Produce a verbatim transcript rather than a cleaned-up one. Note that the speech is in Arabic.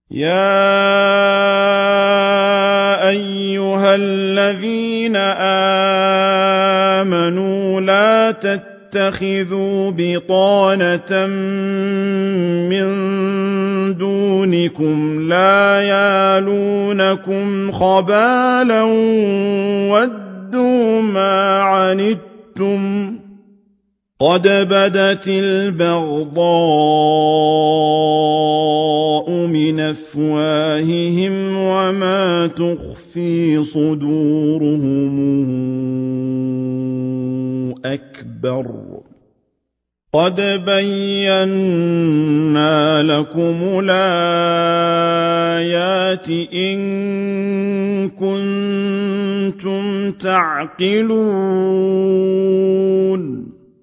يا أيها الذين آمنوا لا تتخذوا بطانة من دونكم لا يالونكم خبالا ودوا ما عنتم قد بدت البغضاء من أفواههم وما تخفي صدورهم أكبر قد بينا لكم الآيات إن كنتم تعقلون